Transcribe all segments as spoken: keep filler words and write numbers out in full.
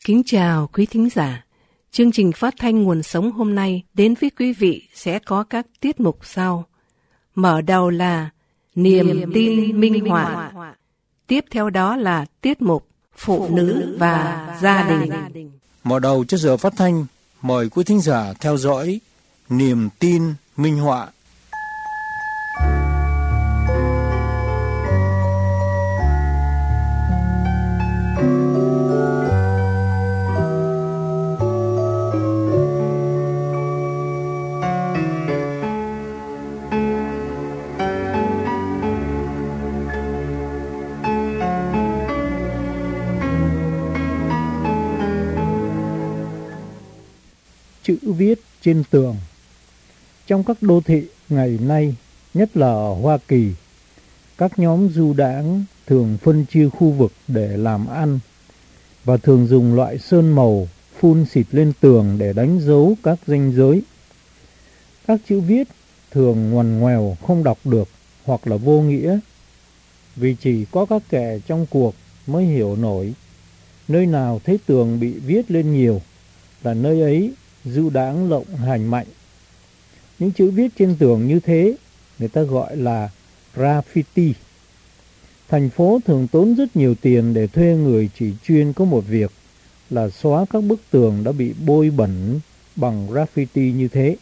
Kính chào quý thính giả. Chương trình phát thanh Nguồn Sống hôm nay đến với quý vị sẽ có các tiết mục sau. Mở đầu là Niềm, Niềm tin, tin minh họa. Tiếp theo đó là tiết mục Phụ nữ và, và gia đình. Mở đầu cho giờ phát thanh, mời quý thính giả theo dõi Niềm tin minh họa. Chữ viết trên tường. Trong các đô thị ngày nay, nhất là ở Hoa Kỳ, các nhóm du đãng thường phân chia khu vực để làm ăn và thường dùng loại sơn màu phun xịt lên tường để đánh dấu các ranh giới. Các chữ viết thường ngoằn ngoèo không đọc được hoặc là vô nghĩa, vì chỉ có các kẻ trong cuộc mới hiểu nổi. Nơi nào thấy tường bị viết lên nhiều là nơi ấy du đãng lộng hành mạnh. Những chữ viết trên tường như thế người ta gọi là graffiti. Thành phố thường tốn rất nhiều tiền để thuê người chỉ chuyên có một việc là xóa các bức tường đã bị bôi bẩn bằng graffiti như thế.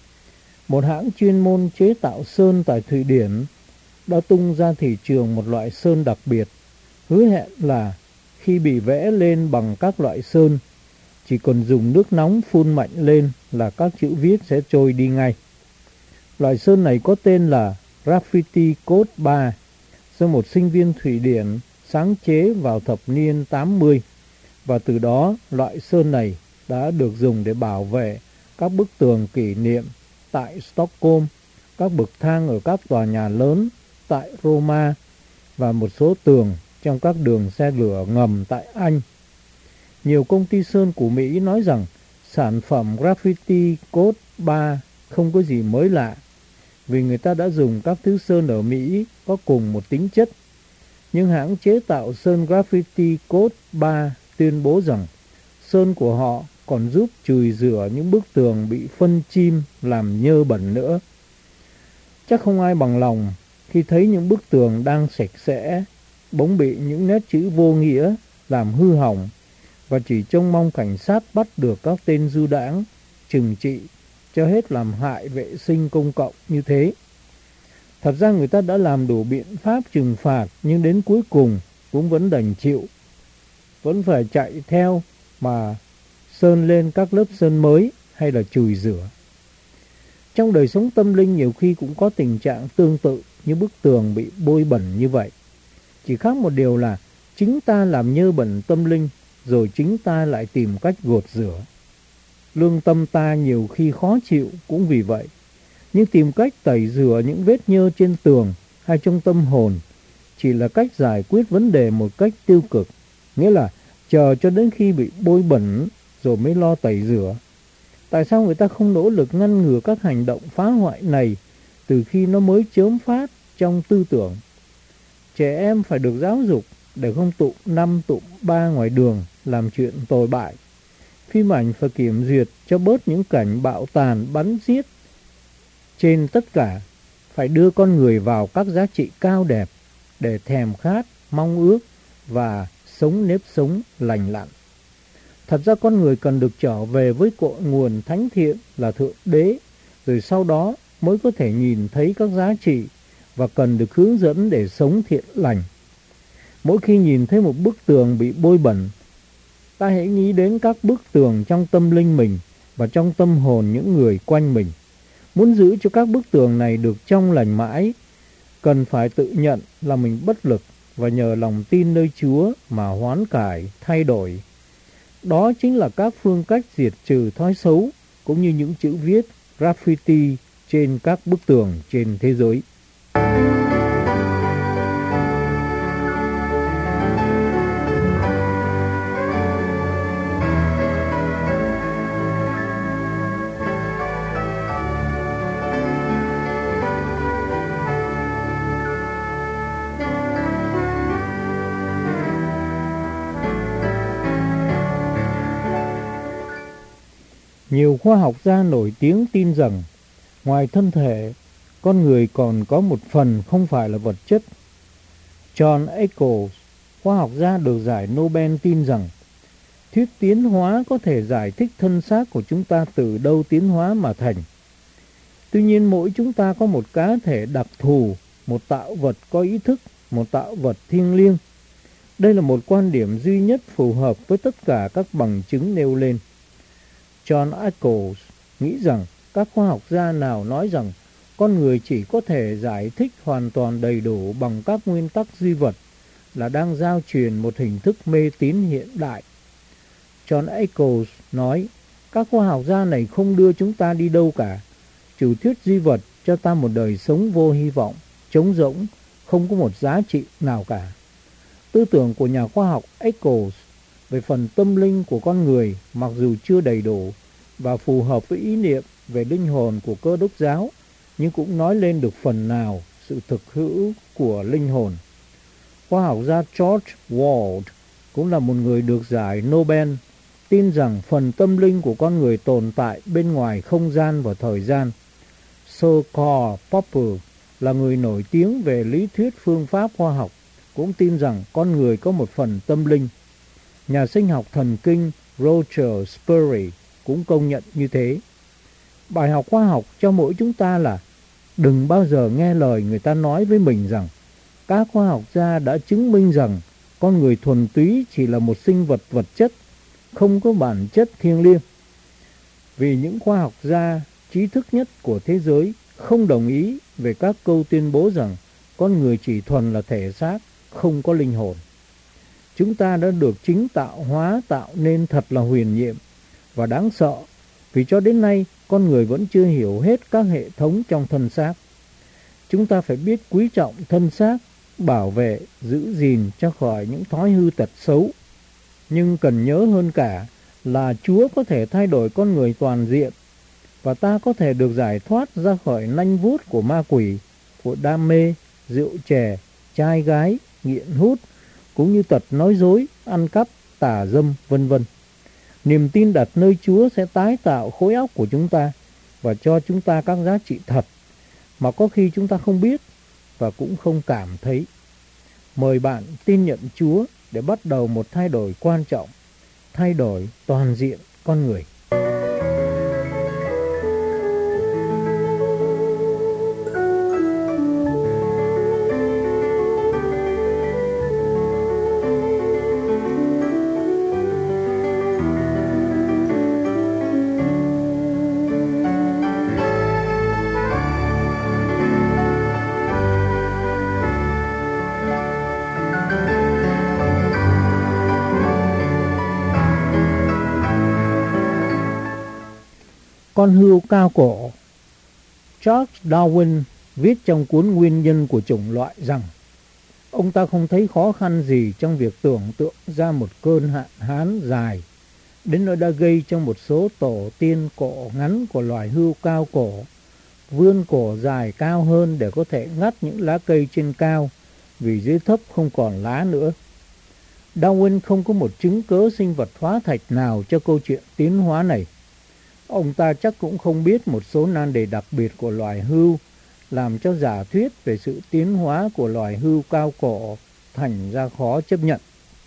Một hãng chuyên môn chế tạo sơn tại Thụy Điển đã tung ra thị trường một loại sơn đặc biệt, hứa hẹn là khi bị vẽ lên bằng các loại sơn, chỉ cần dùng nước nóng phun mạnh lên là các chữ viết sẽ trôi đi ngay. Loại sơn này có tên là Graffiti Code ba, do một sinh viên Thụy Điển sáng chế vào thập niên tám mươi, và từ đó loại sơn này đã được dùng để bảo vệ các bức tường kỷ niệm tại Stockholm, các bậc thang ở các tòa nhà lớn tại Roma và một số tường trong các đường xe lửa ngầm tại Anh. Nhiều công ty sơn của Mỹ nói rằng sản phẩm Graffiti Code ba không có gì mới lạ, vì người ta đã dùng các thứ sơn ở Mỹ có cùng một tính chất. Nhưng hãng chế tạo sơn Graffiti Code ba tuyên bố rằng sơn của họ còn giúp chùi rửa những bức tường bị phân chim làm nhơ bẩn nữa. Chắc không ai bằng lòng khi thấy những bức tường đang sạch sẽ bỗng bị những nét chữ vô nghĩa làm hư hỏng, và chỉ trông mong cảnh sát bắt được các tên du đãng, trừng trị cho hết làm hại vệ sinh công cộng như thế. Thật ra người ta đã làm đủ biện pháp trừng phạt, nhưng đến cuối cùng cũng vẫn đành chịu, vẫn phải chạy theo mà sơn lên các lớp sơn mới hay là chùi rửa. Trong đời sống tâm linh nhiều khi cũng có tình trạng tương tự như bức tường bị bôi bẩn như vậy. Chỉ khác một điều là chính ta làm nhơ bẩn tâm linh, rồi chính ta lại tìm cách gột rửa. Lương tâm ta nhiều khi khó chịu cũng vì vậy, nhưng tìm cách tẩy rửa những vết nhơ trên tường hay trong tâm hồn chỉ là cách giải quyết vấn đề một cách tiêu cực, nghĩa là chờ cho đến khi bị bôi bẩn rồi mới lo tẩy rửa. Tại sao người ta không nỗ lực ngăn ngừa các hành động phá hoại này từ khi nó mới chớm phát trong tư tưởng? Trẻ em phải được giáo dục để không tụm năm tụm ba ngoài đường làm chuyện tồi bại. Phim ảnh phải kiểm duyệt cho bớt những cảnh bạo tàn bắn giết. Trên tất cả, phải đưa con người vào các giá trị cao đẹp để thèm khát, mong ước và sống nếp sống lành lặn. Thật ra con người cần được trở về với cội nguồn thánh thiện là Thượng Đế, rồi sau đó mới có thể nhìn thấy các giá trị và cần được hướng dẫn để sống thiện lành. Mỗi khi nhìn thấy một bức tường bị bôi bẩn, ta hãy nghĩ đến các bức tường trong tâm linh mình và trong tâm hồn những người quanh mình. Muốn giữ cho các bức tường này được trong lành mãi, cần phải tự nhận là mình bất lực và nhờ lòng tin nơi Chúa mà hoán cải, thay đổi. Đó chính là các phương cách diệt trừ thói xấu cũng như những chữ viết graffiti trên các bức tường trên thế giới. Nhiều khoa học gia nổi tiếng tin rằng ngoài thân thể, con người còn có một phần không phải là vật chất. John Eccles, khoa học gia được giải Nobel tin rằng thuyết tiến hóa có thể giải thích thân xác của chúng ta từ đâu tiến hóa mà thành. Tuy nhiên mỗi chúng ta có một cá thể đặc thù, một tạo vật có ý thức, một tạo vật thiêng liêng. Đây là một quan điểm duy nhất phù hợp với tất cả các bằng chứng nêu lên. John Eccles nghĩ rằng các khoa học gia nào nói rằng con người chỉ có thể giải thích hoàn toàn đầy đủ bằng các nguyên tắc duy vật là đang giao truyền một hình thức mê tín hiện đại. John Eccles nói, các khoa học gia này không đưa chúng ta đi đâu cả. Chủ thuyết duy vật cho ta một đời sống vô hy vọng, trống rỗng, không có một giá trị nào cả. Tư tưởng của nhà khoa học Eccles về phần tâm linh của con người mặc dù chưa đầy đủ và phù hợp với ý niệm về linh hồn của Cơ đốc giáo, nhưng cũng nói lên được phần nào sự thực hữu của linh hồn. Khoa học gia George Wald cũng là một người được giải Nobel, tin rằng phần tâm linh của con người tồn tại bên ngoài không gian và thời gian. Sir Karl Popper là người nổi tiếng về lý thuyết phương pháp khoa học, cũng tin rằng con người có một phần tâm linh. Nhà sinh học thần kinh Roger Sperry cũng công nhận như thế. Bài học khoa học cho mỗi chúng ta là đừng bao giờ nghe lời người ta nói với mình rằng các khoa học gia đã chứng minh rằng con người thuần túy chỉ là một sinh vật vật chất, không có bản chất thiêng liêng. Vì những khoa học gia trí thức nhất của thế giới không đồng ý về các câu tuyên bố rằng con người chỉ thuần là thể xác, không có linh hồn. Chúng ta đã được chính tạo hóa tạo nên thật là huyền nhiệm và đáng sợ, vì cho đến nay con người vẫn chưa hiểu hết các hệ thống trong thân xác. Chúng ta phải biết quý trọng thân xác, bảo vệ, giữ gìn cho khỏi những thói hư tật xấu. Nhưng cần nhớ hơn cả là Chúa có thể thay đổi con người toàn diện, và ta có thể được giải thoát ra khỏi nanh vuốt của ma quỷ, của đam mê, rượu chè, trai gái, nghiện hút, cũng như tật nói dối, ăn cắp, tà dâm, vân vân. Niềm tin đặt nơi Chúa sẽ tái tạo khối óc của chúng ta và cho chúng ta các giá trị thật mà có khi chúng ta không biết và cũng không cảm thấy. Mời bạn tin nhận Chúa để bắt đầu một thay đổi quan trọng, thay đổi toàn diện con người. Con hươu cao cổ. Charles Darwin viết trong cuốn Nguyên nhân của chủng loại rằng ông ta không thấy khó khăn gì trong việc tưởng tượng ra một cơn hạn hán dài đến nỗi đã gây cho một số tổ tiên cổ ngắn của loài hươu cao cổ vươn cổ dài cao hơn để có thể ngắt những lá cây trên cao vì dưới thấp không còn lá nữa. Darwin không có một chứng cớ sinh vật hóa thạch nào cho câu chuyện tiến hóa này. Ông ta chắc cũng không biết một số nan đề đặc biệt của loài hươu làm cho giả thuyết về sự tiến hóa của loài hươu cao cổ thành ra khó chấp nhận.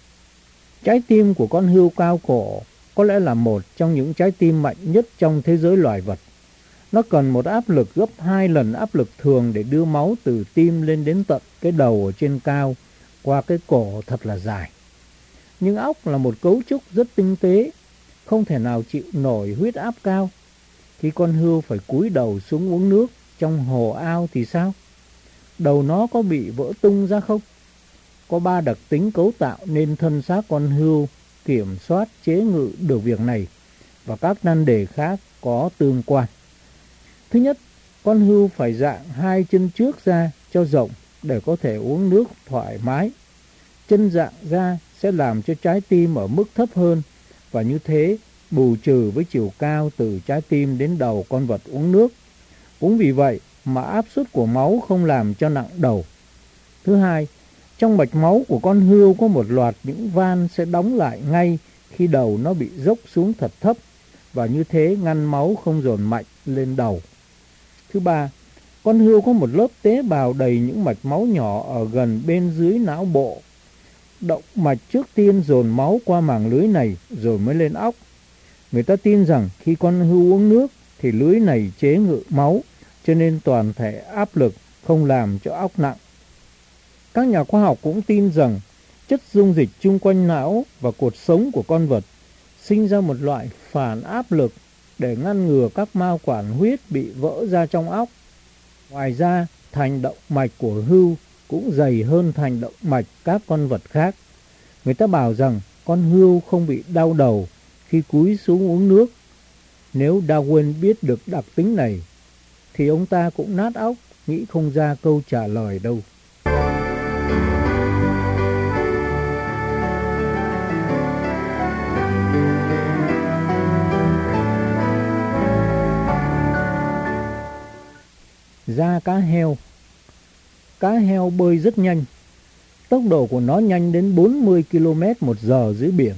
Trái tim của con hươu cao cổ có lẽ là một trong những trái tim mạnh nhất trong thế giới loài vật. Nó cần một áp lực gấp hai lần áp lực thường để đưa máu từ tim lên đến tận cái đầu ở trên cao qua cái cổ thật là dài. Nhưng óc là một cấu trúc rất tinh tế, không thể nào chịu nổi huyết áp cao. Khi con hươu phải cúi đầu xuống uống nước trong hồ ao thì sao? Đầu nó có bị vỡ tung ra không? Có ba đặc tính cấu tạo nên thân xác con hươu kiểm soát chế ngự được việc này và các nan đề khác có tương quan. Thứ nhất, con hươu phải dạng hai chân trước ra cho rộng để có thể uống nước thoải mái. Chân dạng ra sẽ làm cho trái tim ở mức thấp hơn và như thế bù trừ với chiều cao từ trái tim đến đầu con vật uống nước. Cũng vì vậy mà áp suất của máu không làm cho nặng đầu. Thứ hai, trong mạch máu của con hươu có một loạt những van sẽ đóng lại ngay khi đầu nó bị dốc xuống thật thấp và như thế ngăn máu không dồn mạnh lên đầu. Thứ ba, con hươu có một lớp tế bào đầy những mạch máu nhỏ ở gần bên dưới não bộ. Động mạch trước tiên dồn máu qua màng lưới này rồi mới lên óc. Người ta tin rằng khi con hươu uống nước thì lưới này chế ngự máu, cho nên toàn thể áp lực không làm cho óc nặng. Các nhà khoa học cũng tin rằng chất dung dịch chung quanh não và cột sống của con vật sinh ra một loại phản áp lực để ngăn ngừa các mao quản huyết bị vỡ ra trong óc. Ngoài ra, thành động mạch của hươu cũng dày hơn thành động mạch các con vật khác. Người ta bảo rằng con hươu không bị đau đầu khi cúi xuống uống nước. Nếu Darwin biết được đặc tính này, thì ông ta cũng nát óc, nghĩ không ra câu trả lời đâu. Da cá heo. Cá heo bơi rất nhanh. Tốc độ của nó nhanh đến bốn mươi ki lô mét một giờ dưới biển.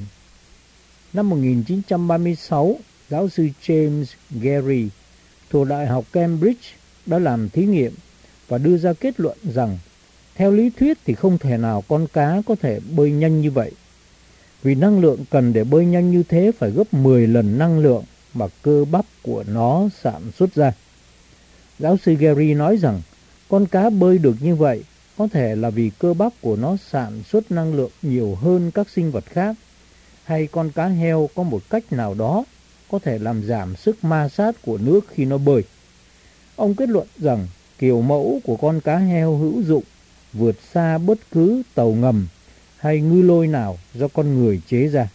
Năm một nghìn chín trăm ba mươi sáu, giáo sư James Gary thuộc Đại học Cambridge đã làm thí nghiệm và đưa ra kết luận rằng theo lý thuyết thì không thể nào con cá có thể bơi nhanh như vậy. Vì năng lượng cần để bơi nhanh như thế phải gấp mười lần năng lượng mà cơ bắp của nó sản xuất ra. Giáo sư Gary nói rằng con cá bơi được như vậy có thể là vì cơ bắp của nó sản xuất năng lượng nhiều hơn các sinh vật khác, hay con cá heo có một cách nào đó có thể làm giảm sức ma sát của nước khi nó bơi. Ông kết luận rằng kiểu mẫu của con cá heo hữu dụng vượt xa bất cứ tàu ngầm hay ngư lôi nào do con người chế ra.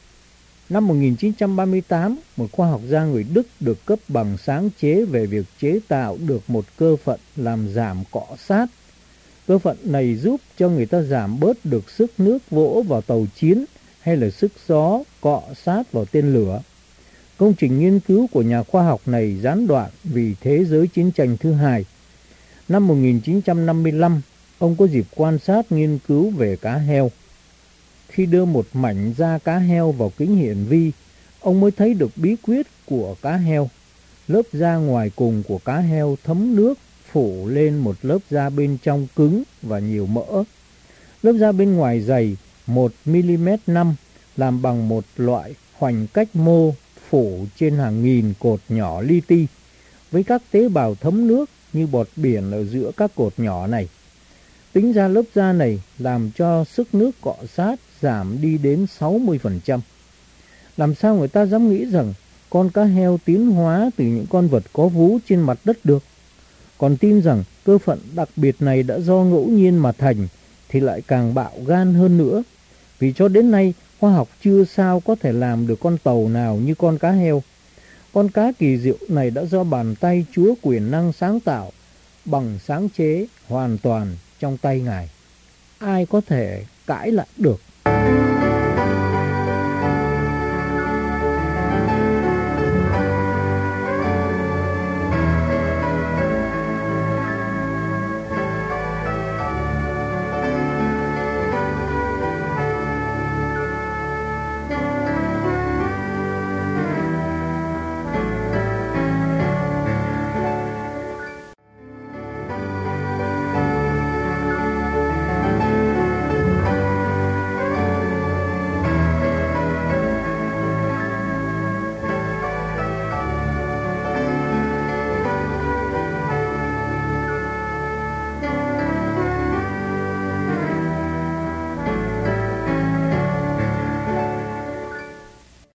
Năm một nghìn chín trăm ba mươi tám, một khoa học gia người Đức được cấp bằng sáng chế về việc chế tạo được một cơ phận làm giảm cọ sát. Cơ phận này giúp cho người ta giảm bớt được sức nước vỗ vào tàu chiến hay là sức gió cọ sát vào tên lửa. Công trình nghiên cứu của nhà khoa học này gián đoạn vì thế giới chiến tranh thứ hai. Năm một nghìn chín trăm năm mươi lăm, ông có dịp quan sát nghiên cứu về cá heo. Khi đưa một mảnh da cá heo vào kính hiển vi, ông mới thấy được bí quyết của cá heo. Lớp da ngoài cùng của cá heo thấm nước, phủ lên một lớp da bên trong cứng và nhiều mỡ. Lớp da bên ngoài dày một mi li mét năm, làm bằng một loại hoành cách mô phủ trên hàng nghìn cột nhỏ li ti, với các tế bào thấm nước như bọt biển ở giữa các cột nhỏ này. Tính ra lớp da này làm cho sức nước cọ sát giảm đi đến sáu mươi phần trăm. Làm sao người ta dám nghĩ rằng con cá heo tiến hóa từ những con vật có vú trên mặt đất được? Còn tin rằng cơ phận đặc biệt này đã do ngẫu nhiên mà thành thì lại càng bạo gan hơn nữa. Vì cho đến nay khoa học chưa sao có thể làm được con tàu nào như con cá heo. Con cá kỳ diệu này đã do bàn tay Chúa quyền năng sáng tạo bằng sáng chế hoàn toàn trong tay Ngài. Ai có thể cãi lại được?